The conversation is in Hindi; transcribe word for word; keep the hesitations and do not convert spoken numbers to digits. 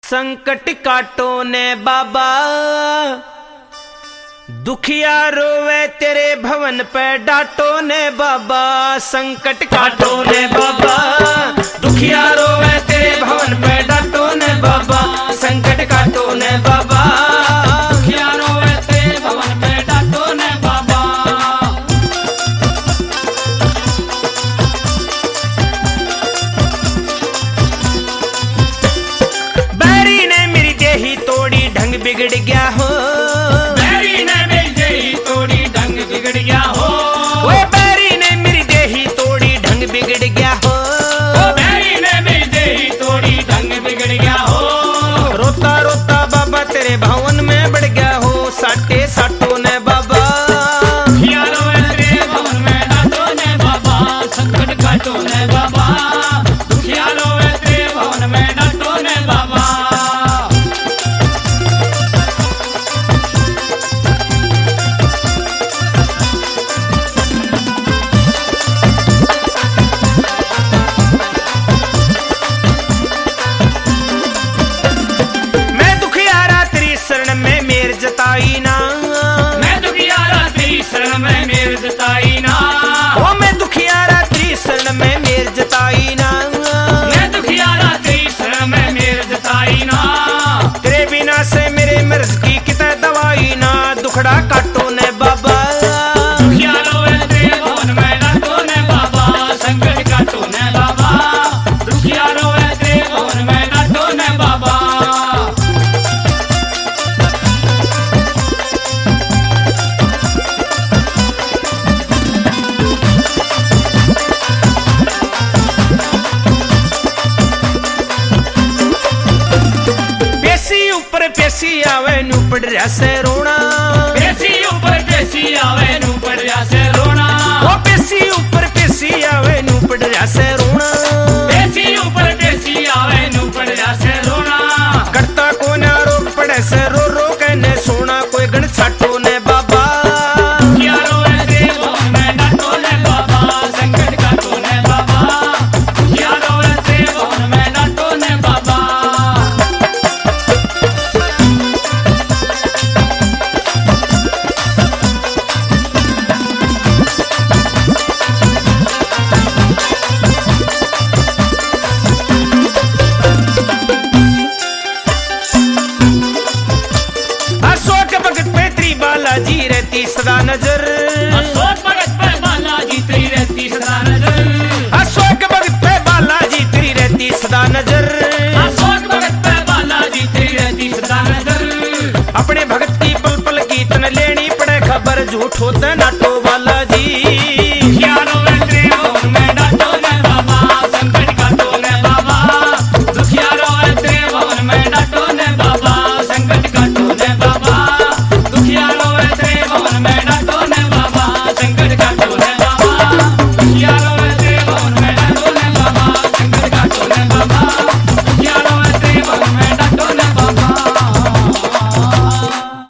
संकट काटो ने बाबा, दुखिया रोवे तेरे भवन पे डांटो ने बाबा। संकट काटो ने बाबा, दुखिया रोवे तेरे भवन पे डांटो ने बाबा। संकट काटो ने बाबा, दुखिया रोवे तेरे भवन पे डांटो ने बाबा। बैरी ने मेरी देही तोड़ी ढंग बिगड़ गया हो, बैरी ने मेरी देही तोड़ी ढंग बिगड़ गया हो। वो बैरी ने मेरी देही तोड़ी ढंग बिगड़ गया हो, वो बैरी ने मेरी देही तोड़ी ढंग बिगड़ गया हो। रोता रोता बाबा तेरे भवन में बढ़ गया हो, साटे साटो ने बाबा। दुखिया रोवे तेरे भवन में डांटो ने बाबा। संकट काटो ने बाबा, दुखिया रोवे तेरे भवन में डांटो ने बाबा। जताई ना मैं दुखियारा तेरी शरण में मेर जताई ना, ओ मैं दुखियारा तेरी शरण में मेर जताई ना, मैं दुखियारा तेरी शरण में मेर जताई ना। तेरे बिना से मेरे मर्ज की कितने दवाई ना, दुखड़ा काटो ने बाबा। दुखिया रोवे तेरे भवन में डांटो ने बाबा। संकट काटो ने बाबा, दुखिया रोवे तेरे भवन में डांटो ने बाबा। पेशी आवे नू पड़ रहा से रोना, पेशी ऊपर पेशी आवे नू पड़ रहा से रोना। वो पेशी ऊपर पेशी आवे नू पड़ रहा से रोना, पेशी ऊपर पेशी आवे नू पड़ रहा से रोना। करता को ना रोक पड़े से रो रो कहने सोना, कोई गण छाटो ने बाबा। दुखिया रोवे तेरे भवन में डांटो ने बाबा। संकट काटो ने बाबा, दुखिया रोवे तेरे भवन में डांटो ने बाबा। बालाजी रहती सदा नजर, अशोक भगत पे बालाजी तेरी रहती सदा नजर। अशोक भगत पे बालाजी तेरी रहती सदा नजर, अशोक भगत पे बालाजी तेरी रहती सदा नजर। अपने भगत की पल पल की तन लेनी पड़े खबर, झूठ होता नाटो